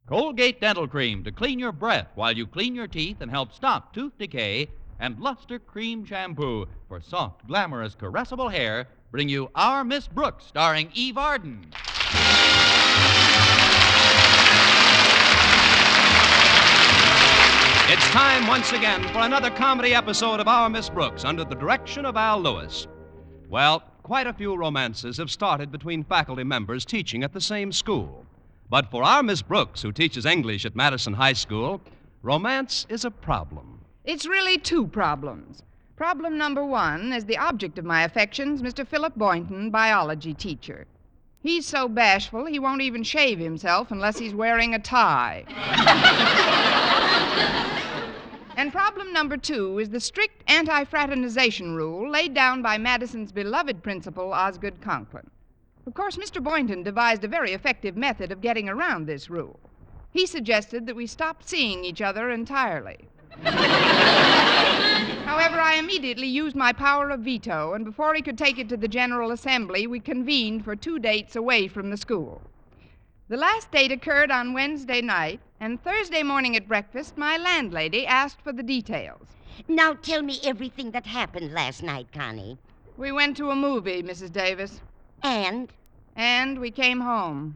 Colgate Dental Cream to clean your breath while you clean your teeth and help stop tooth decay. And Luster Cream Shampoo for soft, glamorous, caressable hair bring you Our Miss Brooks, starring Eve Arden. It's time once again for another comedy episode of Our Miss Brooks under the direction of Al Lewis. Well, quite a few romances have started between faculty members teaching at the same school. But for our Miss Brooks, who teaches English at Madison High School, romance is a problem. It's really two problems. Problem number one is the object of my affections, Mr. Philip Boynton, biology teacher. He's so bashful he won't even shave himself unless he's wearing a tie. And problem number two is the strict anti-fraternization rule laid down by Madison's beloved principal, Osgood Conklin. Of course, Mr. Boynton devised a very effective method of getting around this rule. He suggested that we stop seeing each other entirely. However, I immediately used my power of veto, and before he could take it to the General Assembly, we convened for 2 dates away from the school. The last date occurred on Wednesday night, and Thursday morning at breakfast, my landlady asked for the details. Now tell me everything that happened last night, Connie. We went to a movie, Mrs. Davis. And? And we came home.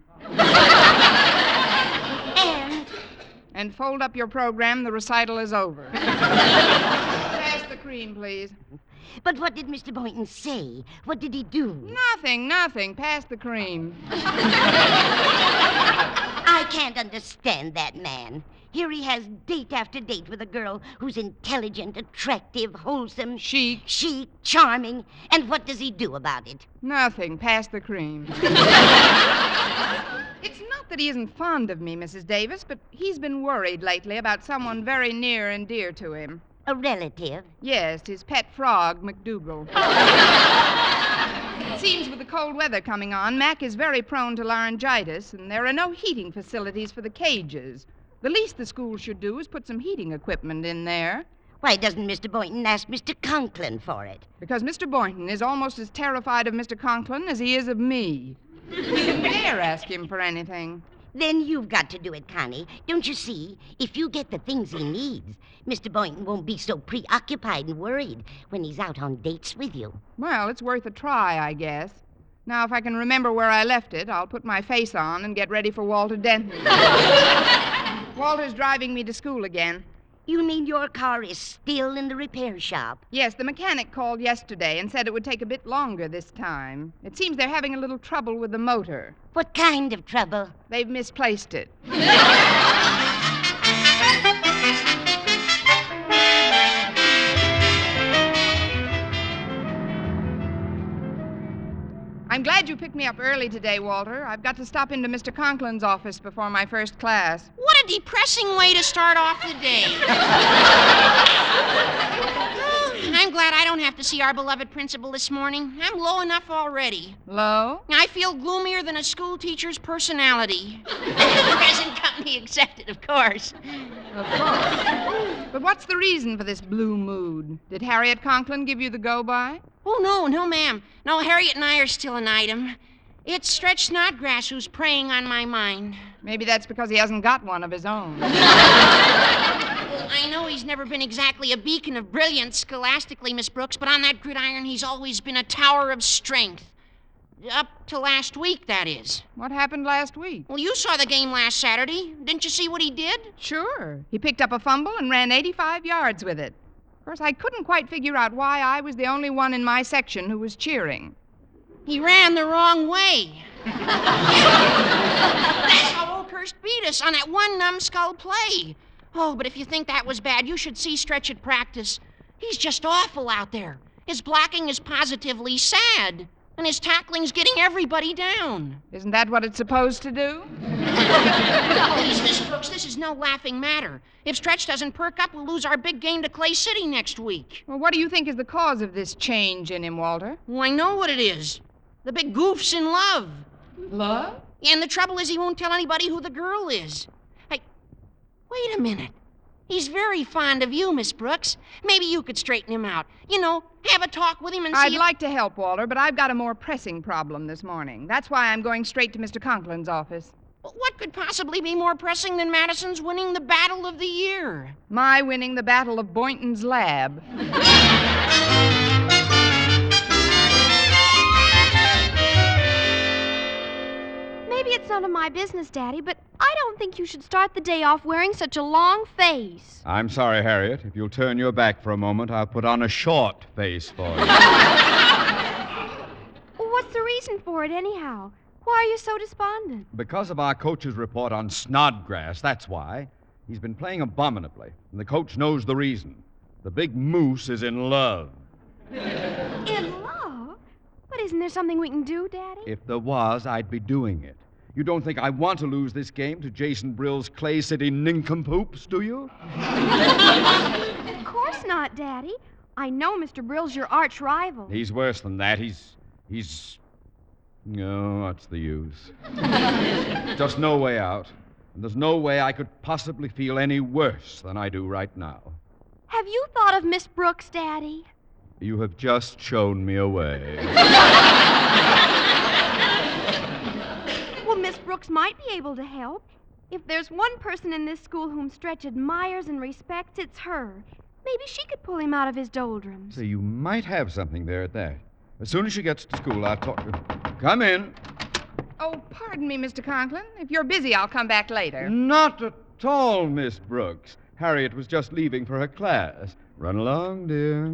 And? And fold up your program, the recital is over. Pass the cream, please. But what did Mr. Boynton say? What did he do? Nothing. Pass the cream. I can't understand that man. Here he has date after date with a girl who's intelligent, attractive, wholesome, Chic, charming. And what does he do about it? Nothing. Pass the cream. It's not that he isn't fond of me, Mrs. Davis, but he's been worried lately about someone very near and dear to him. A relative? Yes, his pet frog, McDougal. It seems with the cold weather coming on, Mac is very prone to laryngitis, and there are no heating facilities for the cages. The least the school should do is put some heating equipment in there. Why doesn't Mr. Boynton ask Mr. Conklin for it? Because Mr. Boynton is almost as terrified of Mr. Conklin as he is of me. We couldn't dare ask him for anything. Then you've got to do it, Connie. Don't you see? If you get the things he needs, Mr. Boynton won't be so preoccupied and worried when he's out on dates with you. Well, it's worth a try, I guess. Now, if I can remember where I left it, I'll put my face on and get ready for Walter Denton. Walter's driving me to school again. You mean your car is still in the repair shop? Yes, the mechanic called yesterday and said it would take a bit longer this time. It seems they're having a little trouble with the motor. What kind of trouble? They've misplaced it. I'm glad you picked me up early today, Walter. I've got to stop into Mr. Conklin's office before my first class. What a depressing way to start off the day. I'm glad I don't have to see our beloved principal this morning. I'm low enough already. Low? I feel gloomier than a school teacher's personality. Present company accepted, of course. Of course. But what's the reason for this blue mood? Did Harriet Conklin give you the go-by? Oh, no, ma'am. No, Harriet and I are still an item. It's Stretch Snodgrass who's preying on my mind. Maybe that's because he hasn't got one of his own. Well, I know he's never been exactly a beacon of brilliance scholastically, Miss Brooks, but on that gridiron he's always been a tower of strength. Up to last week, that is. What happened last week? Well, you saw the game last Saturday. Didn't you see what he did? Sure. He picked up a fumble and ran 85 yards with it. Of course, I couldn't quite figure out why I was the only one in my section who was cheering. He ran the wrong way. That's how Oakhurst beat us on that one numbskull play. Oh, but if you think that was bad, you should see Stretch at practice. He's just awful out there. His blocking is positively sad, and his tackling's getting everybody down. Isn't that what it's supposed to do? Please, Miss Brooks, this is no laughing matter. If Stretch doesn't perk up, we'll lose our big game to Clay City next week. Well, what do you think is the cause of this change in him, Walter? Well, I know what it is. The big goof's in love. Love? And the trouble is he won't tell anybody who the girl is. Wait a minute. He's very fond of you, Miss Brooks. Maybe you could straighten him out. You know, have a talk with him and see I'd like to help, Walter, but I've got a more pressing problem this morning. That's why I'm going straight to Mr. Conklin's office. What could possibly be more pressing than Madison's winning the Battle of the Year? My winning the Battle of Boynton's Lab. Maybe it's none of my business, Daddy, but I don't think you should start the day off wearing such a long face. I'm sorry, Harriet. If you'll turn your back for a moment, I'll put on a short face for you. What's the reason for it, anyhow? Why are you so despondent? Because of our coach's report on Snodgrass, that's why. He's been playing abominably, and the coach knows the reason. The big moose is in love. In love? But isn't there something we can do, Daddy? If there was, I'd be doing it. You don't think I want to lose this game to Jason Brill's Clay City nincompoops, do you? Of course not, Daddy. I know Mr. Brill's your arch rival. He's worse than that. He's... No, what's the use? Just no way out. And there's no way I could possibly feel any worse than I do right now. Have you thought of Miss Brooks, Daddy? You have just shown me a way. Well, Miss Brooks might be able to help. If there's one person in this school whom Stretch admires and respects, it's her. Maybe she could pull him out of his doldrums. So you might have something there at that. As soon as she gets to school, I'll talk to her. Come in. Oh, pardon me, Mr. Conklin. If you're busy, I'll come back later. Not at all, Miss Brooks. Harriet was just leaving for her class. Run along, dear.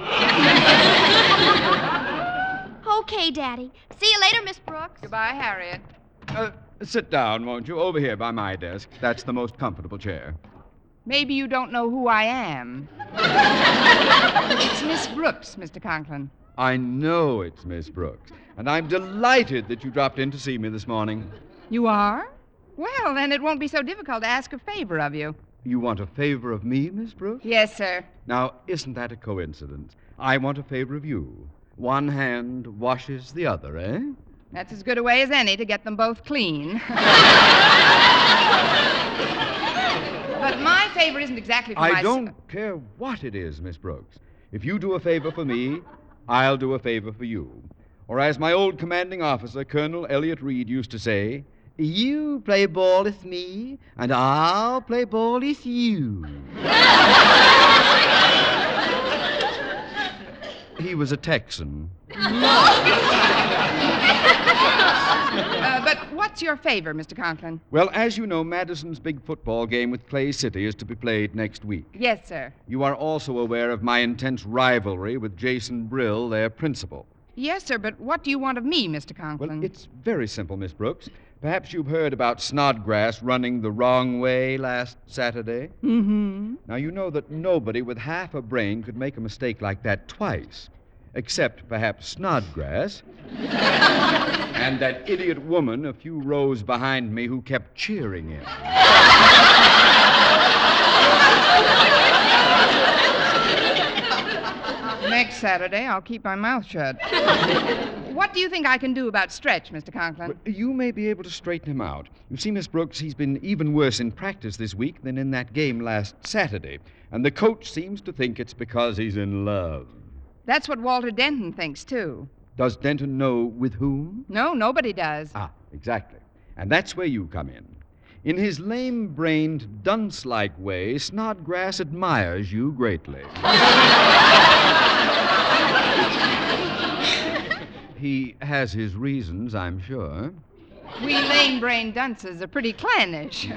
Okay, Daddy. See you later, Miss Brooks. Goodbye, Harriet. Sit down, won't you? Over here by my desk. That's the most comfortable chair. Maybe you don't know who I am. It's Miss Brooks, Mr. Conklin. I know it's Miss Brooks, and I'm delighted that you dropped in to see me this morning. You are? Well, then it won't be so difficult to ask a favor of you. You want a favor of me, Miss Brooks? Yes, sir. Now, isn't that a coincidence? I want a favor of you. One hand washes the other, eh? That's as good a way as any to get them both clean. But my favor isn't exactly for I don't care what it is, Miss Brooks. If you do a favor for me, I'll do a favor for you. Or as my old commanding officer, Colonel Elliot Reed, used to say, you play ball with me, and I'll play ball with you. He was a Texan. But what's your favor, Mr. Conklin? Well, as you know, Madison's big football game with Clay City is to be played next week. Yes, sir. You are also aware of my intense rivalry with Jason Brill, their principal. Yes, sir, but what do you want of me, Mr. Conklin? Well, it's very simple, Miss Brooks. Perhaps you've heard about Snodgrass running the wrong way last Saturday. Mm-hmm. Now, you know that nobody with half a brain could make a mistake like that twice, except perhaps Snodgrass and that idiot woman a few rows behind me who kept cheering him. Next Saturday, I'll keep my mouth shut. What do you think I can do about Stretch, Mr. Conklin? Well, you may be able to straighten him out. You see, Miss Brooks, he's been even worse in practice this week than in that game last Saturday. And the coach seems to think it's because he's in love. That's what Walter Denton thinks, too. Does Denton know with whom? No, nobody does. Ah, exactly. And that's where you come in. In his lame-brained, dunce-like way, Snodgrass admires you greatly. He has his reasons, I'm sure. We lame-brained dunces are pretty clannish.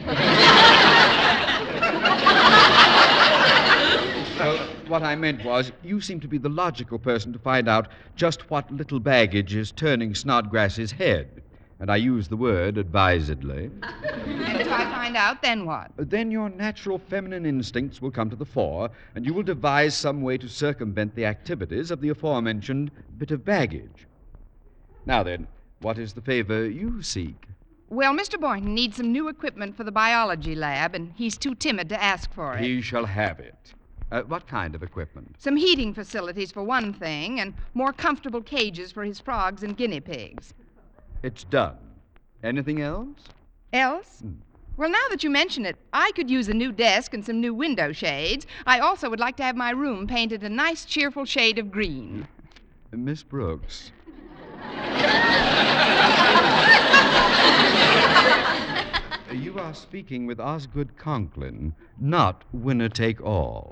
Well, what I meant was, you seem to be the logical person to find out just what little baggage is turning Snodgrass's head. And I use the word advisedly. And if I find out, then what? Then your natural feminine instincts will come to the fore, and you will devise some way to circumvent the activities of the aforementioned bit of baggage. Now then, what is the favor you seek? Well, Mr. Boynton needs some new equipment for the biology lab, and he's too timid to ask for it. He shall have it. What kind of equipment? Some heating facilities, for one thing, and more comfortable cages for his frogs and guinea pigs. It's done. Anything else? Else? Well, now that you mention it, I could use a new desk and some new window shades. I also would like to have my room painted a nice, cheerful shade of green. Miss Brooks. are speaking with Osgood Conklin, not winner take all.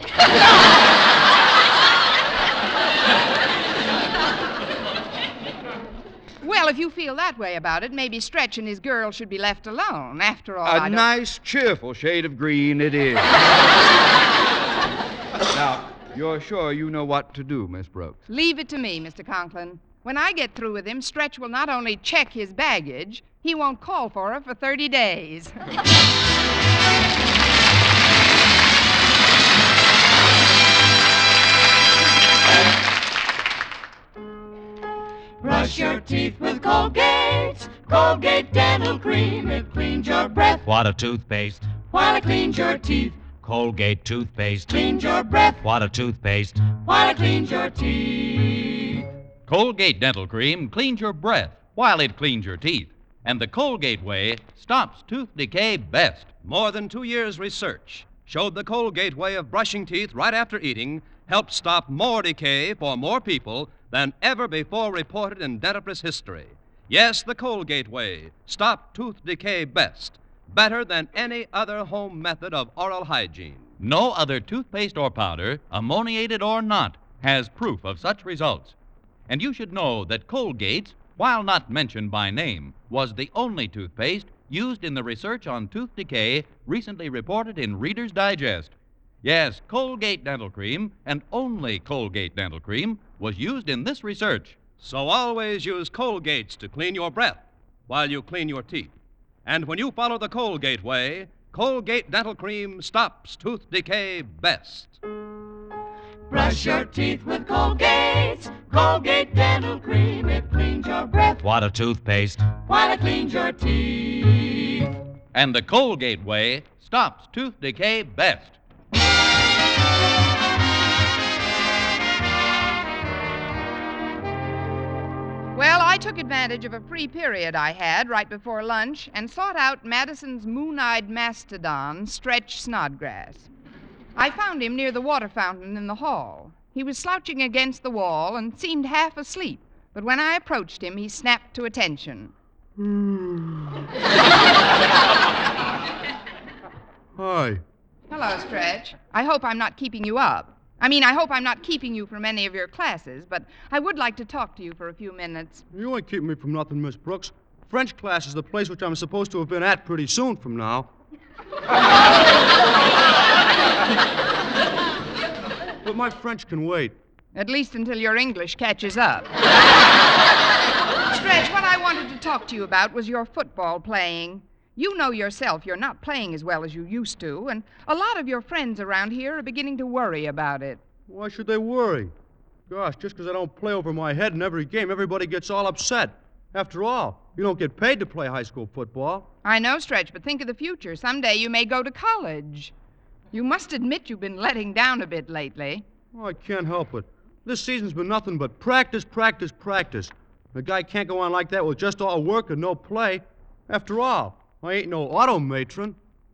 Well, if you feel that way about it, maybe Stretch and his girl should be left alone. After all, A I don't... nice, cheerful shade of green it is. Now, you're sure you know what to do, Miss Brooks? Leave it to me, Mr. Conklin. When I get through with him, Stretch will not only check his baggage, he won't call for her for 30 days. Brush your teeth with Colgate. Colgate Dental Cream. It cleans your breath What a toothpaste. while it cleans your teeth. Colgate toothpaste. Cleans your breath What a toothpaste. while it cleans your teeth. Colgate Dental Cream cleans your breath while it cleans your teeth. And the Colgate way stops tooth decay best. More than 2 years' research showed the Colgate way of brushing teeth right after eating helped stop more decay for more people than ever before reported in dentifrice history. Yes, the Colgate way stopped tooth decay best, better than any other home method of oral hygiene. No other toothpaste or powder, ammoniated or not, has proof of such results. And you should know that Colgate's, while not mentioned by name, was the only toothpaste used in the research on tooth decay recently reported in Reader's Digest. Yes, Colgate Dental Cream, and only Colgate Dental Cream, was used in this research. So always use Colgates to clean your breath while you clean your teeth. And when you follow the Colgate way, Colgate Dental Cream stops tooth decay best. Brush your teeth with Colgate. Colgate Dental Cream. It cleans your breath What a toothpaste. while it cleans your teeth. And the Colgate way stops tooth decay best. Well, I took advantage of a free period I had right before lunch and sought out Madison's moon-eyed mastodon, Stretch Snodgrass. I found him near the water fountain in the hall. He was slouching against the wall and seemed half asleep, but when I approached him, he snapped to attention. Hi. Hello, Stretch. I hope I'm not keeping you up. I hope I'm not keeping you from any of your classes, but I would like to talk to you for a few minutes. You ain't keeping me from nothing, Miss Brooks. French class is the place which I'm supposed to have been at pretty soon from now. But my French can wait. At least until your English catches up. Stretch, what I wanted to talk to you about was your football playing. You know yourself you're not playing as well as you used to, and a lot of your friends around here are beginning to worry about it. Why should they worry? Gosh, just because I don't play over my head in every game, everybody gets all upset. After all, you don't get paid to play high school football. I know, Stretch, but think of the future. Someday you may go to college. You must admit you've been letting down a bit lately. Oh, I can't help it. This season's been nothing but practice, practice, practice. A guy can't go on like that with just all work and no play. After all, I ain't no automatron.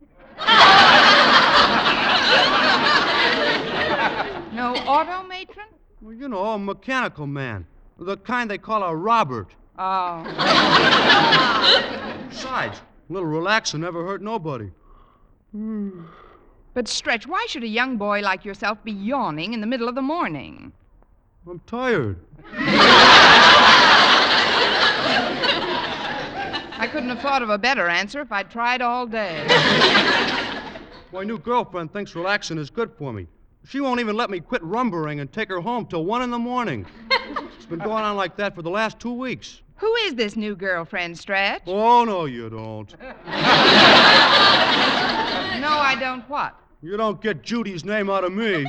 No automatron? Well, you know, a mechanical man. The kind they call a Robert. Oh. Besides, a little relaxing never hurt nobody. But, Stretch, why should a young boy like yourself be yawning in the middle of the morning? I'm tired. I couldn't have thought of a better answer if I'd tried all day. My new girlfriend thinks relaxing is good for me. She won't even let me quit rumbering and take her home till 1 in the morning. It's been going on like that for the last 2 weeks. Who is this new girlfriend, Stretch? Oh, no, you don't. No, I don't what? You don't get Judy's name out of me.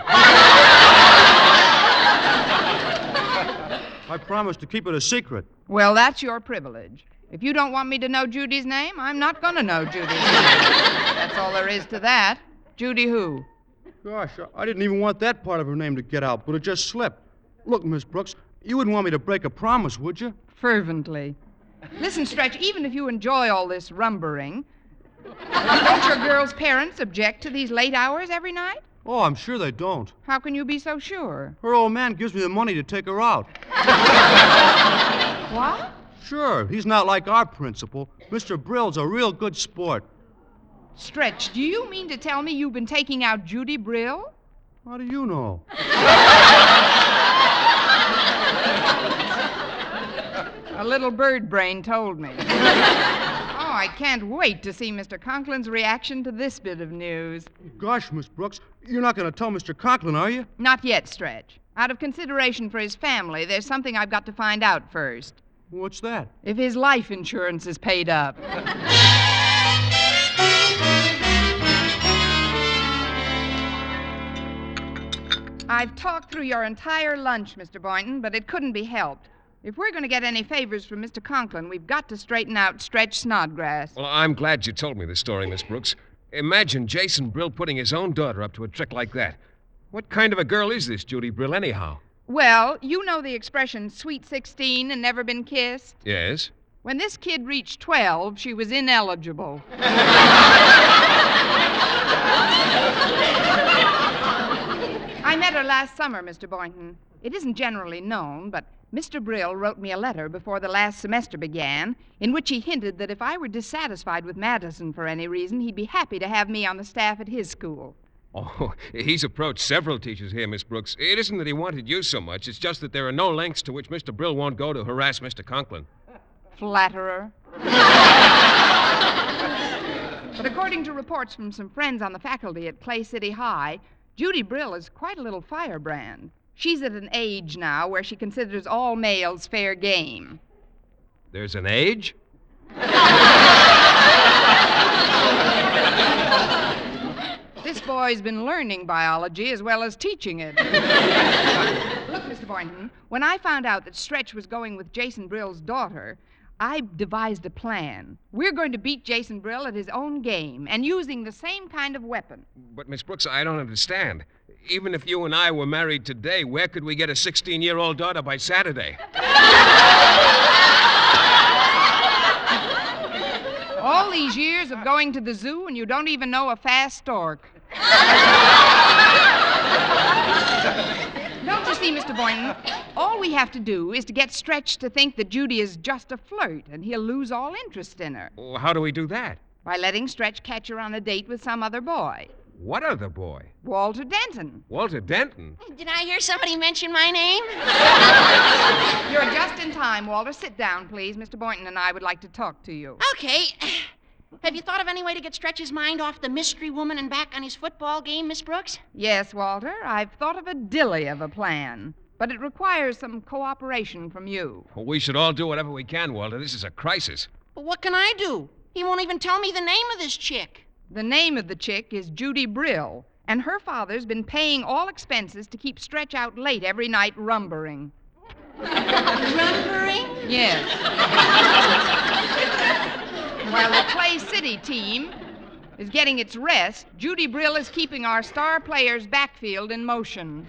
I promise to keep it a secret. Well, that's your privilege. If you don't want me to know Judy's name, I'm not going to know Judy's name. That's all there is to that. Judy who? Gosh, I didn't even want that part of her name to get out, but it just slipped. Look, Miss Brooks, you wouldn't want me to break a promise, would you? Fervently. Listen, Stretch, even if you enjoy all this rumbering, don't your girl's parents object to these late hours every night? Oh, I'm sure they don't. How can you be so sure? Her old man gives me the money to take her out. What? Sure, he's not like our principal. Mr. Brill's a real good sport. Stretch, do you mean to tell me you've been taking out Judy Brill? How do you know? A little bird brain told me. Oh, I can't wait to see Mr. Conklin's reaction to this bit of news. Gosh, Miss Brooks, you're not going to tell Mr. Conklin, are you? Not yet, Stretch. Out of consideration for his family, there's something I've got to find out first. What's that? If his life insurance is paid up. I've talked through your entire lunch, Mr. Boynton, but it couldn't be helped. If we're going to get any favors from Mr. Conklin, we've got to straighten out Stretch Snodgrass. Well, I'm glad you told me the story, Miss Brooks. Imagine Jason Brill putting his own daughter up to a trick like that. What kind of a girl is this Judy Brill, anyhow? Well, you know the expression, sweet 16 and never been kissed? Yes? When this kid reached 12, she was ineligible. I met her last summer, Mr. Boynton. It isn't generally known, but Mr. Brill wrote me a letter before the last semester began in which he hinted that if I were dissatisfied with Madison for any reason, he'd be happy to have me on the staff at his school. Oh, he's approached several teachers here, Miss Brooks. It isn't that he wanted you so much. It's just that there are no lengths to which Mr. Brill won't go to harass Mr. Conklin. Flatterer. But according to reports from some friends on the faculty at Clay City High, Judy Brill is quite a little firebrand. She's at an age now where she considers all males fair game. There's an age? This boy's been learning biology as well as teaching it. Look, Mr. Boynton, when I found out that Stretch was going with Jason Brill's daughter, I devised a plan. We're going to beat Jason Brill at his own game and using the same kind of weapon. But, Miss Brooks, I don't understand. Even if you and I were married today, where could we get a 16-year-old daughter by Saturday? All these years of going to the zoo and you don't even know a fast stork. Don't you see, Mr. Boynton? All we have to do is to get Stretch to think that Judy is just a flirt, and he'll lose all interest in her. Well, how do we do that? By letting Stretch catch her on a date with some other boy. What other boy? Walter Denton. Walter Denton? Did I hear somebody mention my name? You're just in time, Walter. Sit down, please. Mr. Boynton and I would like to talk to you. Okay. Have you thought of any way to get Stretch's mind off the mystery woman and back on his football game, Miss Brooks? Yes, Walter. I've thought of a dilly of a plan. But it requires some cooperation from you. Well, we should all do whatever we can, Walter. This is a crisis. But what can I do? He won't even tell me the name of this chick. The name of the chick is Judy Brill, and her father's been paying all expenses to keep Stretch out late every night rumbering. Rumbering? Yes. While the Clay City team is getting its rest, Judy Brill is keeping our star player's backfield in motion.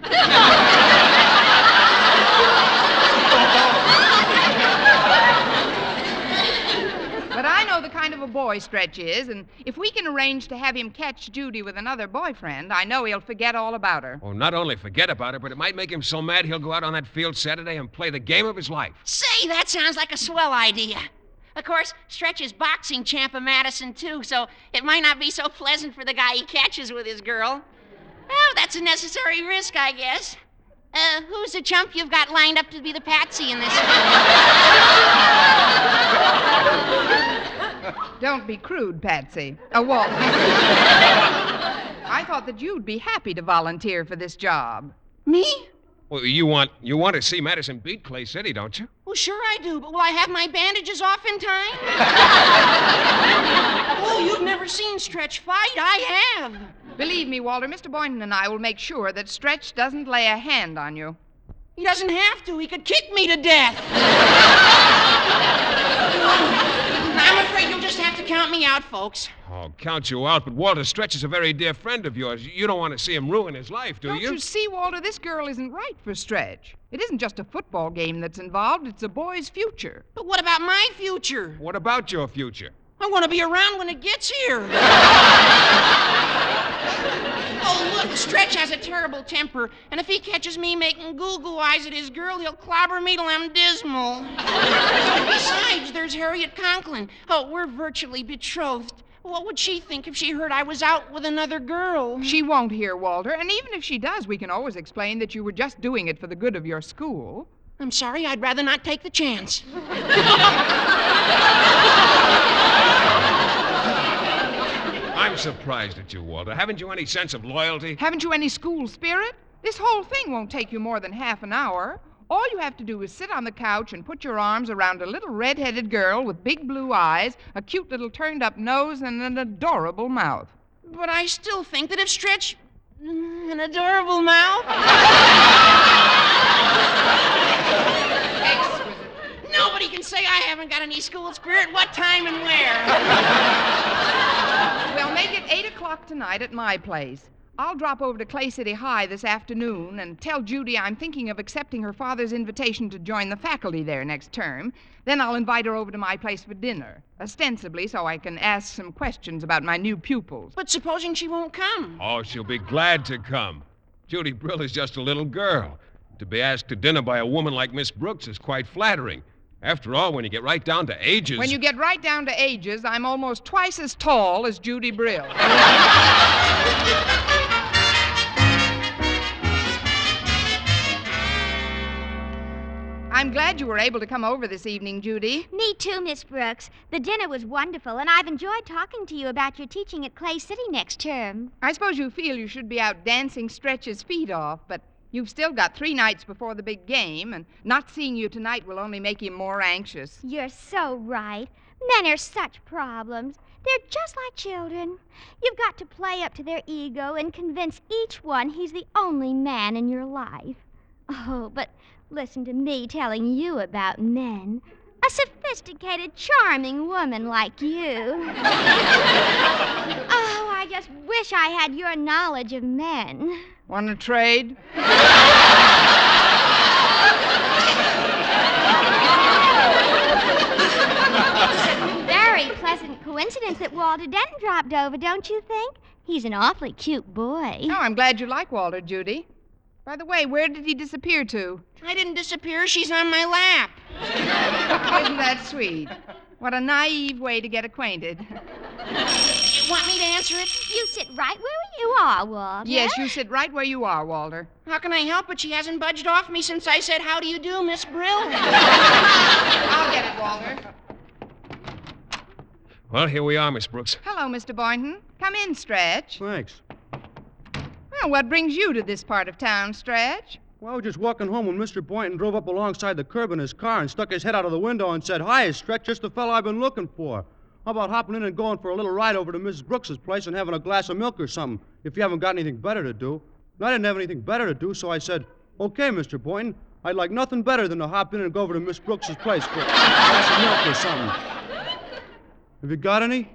But I know the kind of a boy Stretch is, and if we can arrange to have him catch Judy with another boyfriend, I know he'll forget all about her. Oh, not only forget about her, but it might make him so mad he'll go out on that field Saturday and play the game of his life. Say, that sounds like a swell idea. Of course, Stretch is boxing champ of Madison, too, so it might not be so pleasant for the guy he catches with his girl. Well, that's a necessary risk, I guess. Who's the chump you've got lined up to be the patsy in this? Don't be crude, Patsy. Walt. I thought that you'd be happy to volunteer for this job. Me? Well, you want to see Madison beat Clay City, don't you? Well, sure I do, but will I have my bandages off in time? Oh, you've never seen Stretch fight. I have. Believe me, Walter, Mr. Boynton and I will make sure that Stretch doesn't lay a hand on you. He doesn't have to. He could kick me to death. I'm afraid you'll just have to count me out, folks. Oh, count you out, but Walter Stretch is a very dear friend of yours. You don't want to see him ruin his life, do Don't you see, Walter, this girl isn't right for Stretch. It isn't just a football game that's involved, it's a boy's future. But what about my future? What about your future? I want to be around when it gets here. Oh, look, Stretch has a terrible temper, and if he catches me making goo-goo eyes at his girl, he'll clobber me till I'm dismal. Besides, there's Harriet Conklin. Oh, we're virtually betrothed. What would she think if she heard I was out with another girl? She won't hear, Walter, and even if she does, we can always explain that you were just doing it for the good of your school. I'm sorry, I'd rather not take the chance. I'm surprised at you, Walter. Haven't you any sense of loyalty? Haven't you any school spirit? This whole thing won't take you more than half an hour. All you have to do is sit on the couch and put your arms around a little red-headed girl with big blue eyes, a cute little turned-up nose, and an adorable mouth. But I still think that if Stretch... an adorable mouth... Exquisite. Nobody can say I haven't got any school spirit. What time and where? We'll make it 8 o'clock tonight at my place. I'll drop over to Clay City High this afternoon and tell Judy I'm thinking of accepting her father's invitation to join the faculty there next term. Then I'll invite her over to my place for dinner, ostensibly so I can ask some questions about my new pupils. But supposing she won't come? Oh, she'll be glad to come. Judy Brill is just a little girl. To be asked to dinner by a woman like Miss Brooks is quite flattering. After all, when you get right down to ages... When you get right down to ages, I'm almost twice as tall as Judy Brill. I'm glad you were able to come over this evening, Judy. Me too, Miss Brooks. The dinner was wonderful, and I've enjoyed talking to you about your teaching at Clay City next term. I suppose you feel you should be out dancing Stretch's feet off, but you've still got 3 nights before the big game, and not seeing you tonight will only make him more anxious. You're so right. Men are such problems. They're just like children. You've got to play up to their ego and convince each one he's the only man in your life. Oh, but listen to me telling you about men. A sophisticated, charming woman like you. Oh, I just wish I had your knowledge of men. Want to trade? Very pleasant coincidence that Walter Denton dropped over, don't you think? He's an awfully cute boy. Oh, I'm glad you like Walter, Judy. By the way, where did he disappear to? I didn't disappear. She's on my lap. Isn't that sweet? What a naive way to get acquainted. You want me to answer it? You sit right where you are, Walter. Yes, you sit right where you are, Walter. How can I help it? She hasn't budged off me since I said, "How do you do, Miss Brill?" I'll get it, Walter. Well, here we are, Miss Brooks. Hello, Mr. Boynton. Come in, Stretch. Thanks. Well, what brings you to this part of town, Stretch? Well, I was just walking home when Mr. Boynton drove up alongside the curb in his car and stuck his head out of the window and said, "Hi, Stretch, just the fellow I've been looking for. How about hopping in and going for a little ride over to Mrs. Brooks's place and having a glass of milk or something, if you haven't got anything better to do?" And I didn't have anything better to do, so I said, "Okay, Mr. Boynton, I'd like nothing better than to hop in and go over to Miss Brooks's place for a glass of milk or something. Have you got any?"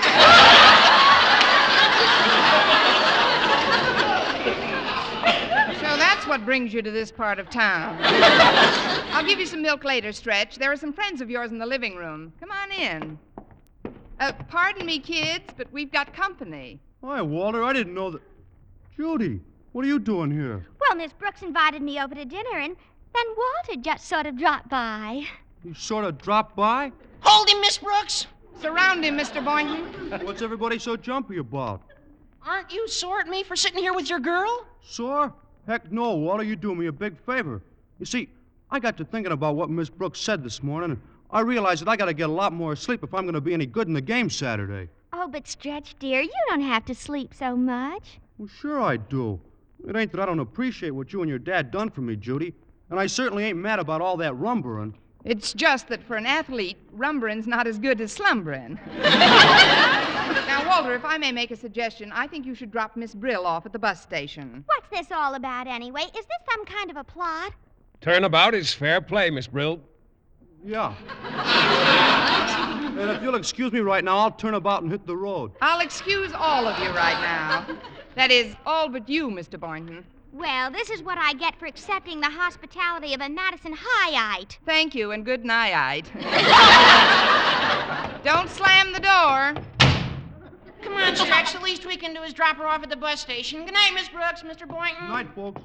So that's what brings you to this part of town. I'll give you some milk later, Stretch. There are some friends of yours in the living room. Come on in. Pardon me, kids, but we've got company. Hi, Walter, I didn't know that. Judy, what are you doing here? Well, Miss Brooks invited me over to dinner, and then Walter just sort of dropped by. You sort of dropped by? Hold him, Miss Brooks. Surround him, Mr. Boynton. What's everybody so jumpy about? Aren't you sore at me for sitting here with your girl? Sore? Heck no, Walter, you do me a big favor. You see, I got to thinking about what Miss Brooks said this morning, and I realized that I got to get a lot more sleep if I'm going to be any good in the game Saturday. Oh, but Stretch, dear, you don't have to sleep so much. Well, sure I do. It ain't that I don't appreciate what you and your dad done for me, Judy, and I certainly ain't mad about all that rumbering. It's just that for an athlete, rumbering's not as good as slumbering. Now, Walter, if I may make a suggestion, I think you should drop Miss Brill off at the bus station. What's this all about, anyway? Is this some kind of a plot? Turnabout is fair play, Miss Brill. Yeah. And if you'll excuse me right now, I'll turn about and hit the road. I'll excuse all of you right now. That is, all but you, Mr. Boynton. Well, this is what I get for accepting the hospitality of a Madison Highite. Thank you, and good night. Don't slam the door. Come on, Stretch. The least we can do is drop her off at the bus station. Good night, Miss Brooks, Mr. Boynton. Night, folks.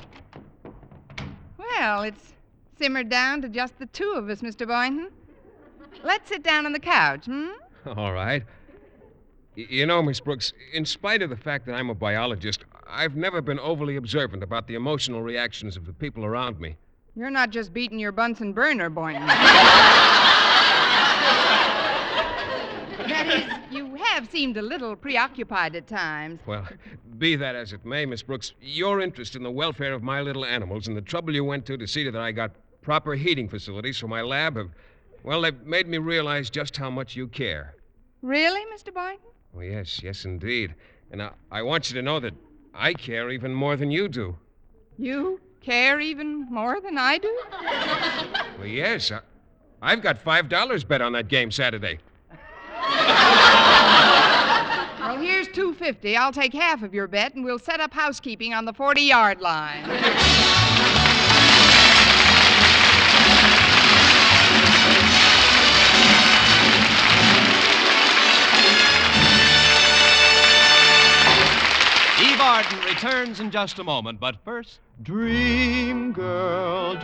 Well, it's simmered down to just the two of us, Mr. Boynton. Let's sit down on the couch, hmm? All right. You know, Miss Brooks, in spite of the fact that I'm a biologist, I've never been overly observant about the emotional reactions of the people around me. You're not just beating your Bunsen burner, Boynton. That is, you have seemed a little preoccupied at times. Well, be that as it may, Miss Brooks, your interest in the welfare of my little animals and the trouble you went to see that I got proper heating facilities for my lab they've made me realize just how much you care. Really, Mr. Boynton? Oh, yes, indeed. And I want you to know that I care even more than you do. You care even more than I do? Well, yes. I've got $5 bet on that game Saturday. Well, here's $2.50. I'll take half of your bet, and we'll set up housekeeping on the 40-yard line. Eve Arden returns in just a moment, but first... Dream girl,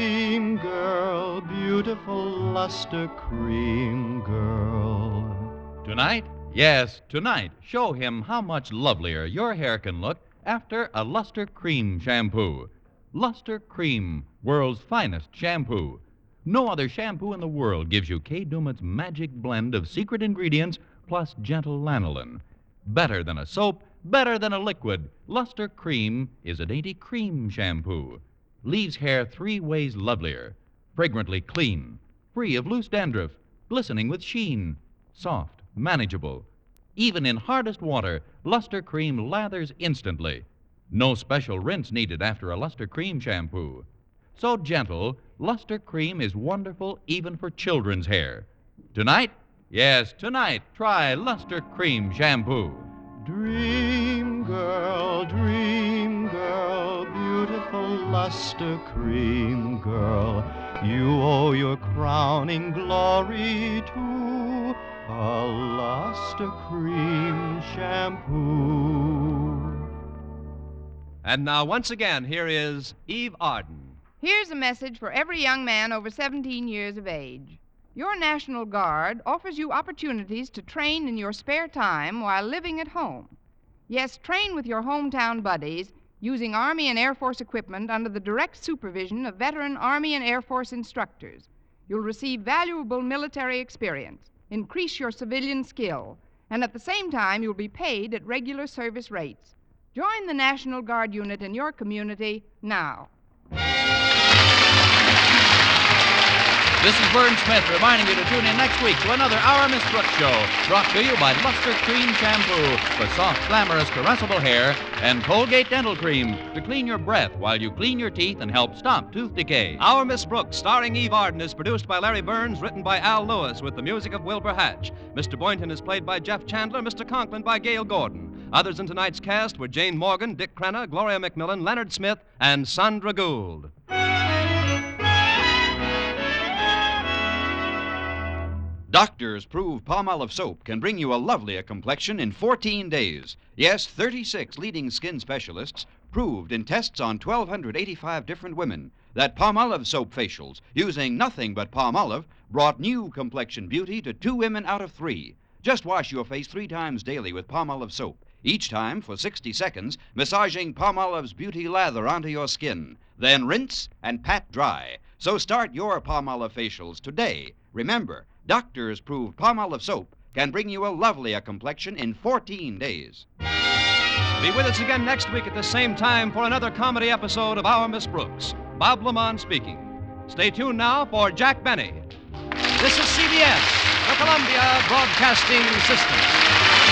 beautiful luster cream girl. Tonight? Yes, tonight. Show him how much lovelier your hair can look after a Luster Cream shampoo. Luster Cream, world's finest shampoo. No other shampoo in the world gives you Kay Daumit's magic blend of secret ingredients plus gentle lanolin. Better than a soap, better than a liquid, Luster Cream is a dainty cream shampoo. Leaves hair 3 ways lovelier. Fragrantly clean, free of loose dandruff, glistening with sheen, soft, manageable. Even in hardest water, Luster Cream lathers instantly. No special rinse needed after a Luster Cream shampoo. So gentle, Luster Cream is wonderful even for children's hair. Tonight? Yes, tonight, try Luster Cream shampoo. Dream girl, beautiful luster cream girl. You owe your crowning glory to a luster cream shampoo. And now, once again, here is Eve Arden. Here's a message for every young man over 17 years of age. Your National Guard offers you opportunities to train in your spare time while living at home. Yes, train with your hometown buddies using Army and Air Force equipment under the direct supervision of veteran Army and Air Force instructors. You'll receive valuable military experience, increase your civilian skill, and at the same time you'll be paid at regular service rates. Join the National Guard unit in your community now. This is Vern Smith reminding you to tune in next week to another Our Miss Brooks show, brought to you by Luster Cream Shampoo for soft, glamorous, caressable hair, and Colgate Dental Cream to clean your breath while you clean your teeth and help stop tooth decay. Our Miss Brooks, starring Eve Arden, is produced by Larry Burns, written by Al Lewis, with the music of Wilbur Hatch. Mr. Boynton is played by Jeff Chandler, Mr. Conklin by Gail Gordon. Others in tonight's cast were Jane Morgan, Dick Crenna, Gloria McMillan, Leonard Smith, and Sandra Gould. Doctors prove Palmolive soap can bring you a lovelier complexion in 14 days. Yes, 36 leading skin specialists proved in tests on 1,285 different women that Palmolive soap facials, using nothing but Palmolive, brought new complexion beauty to 2 women out of 3. Just wash your face 3 times daily with Palmolive soap, each time for 60 seconds, massaging Palmolive's beauty lather onto your skin. Then rinse and pat dry. So start your Palmolive facials today. Remember, doctors prove Palmolive soap can bring you a lovelier complexion in 14 days. Be with us again next week at the same time for another comedy episode of Our Miss Brooks. Bob Lamont speaking. Stay tuned now for Jack Benny. This is CBS, the Columbia Broadcasting System.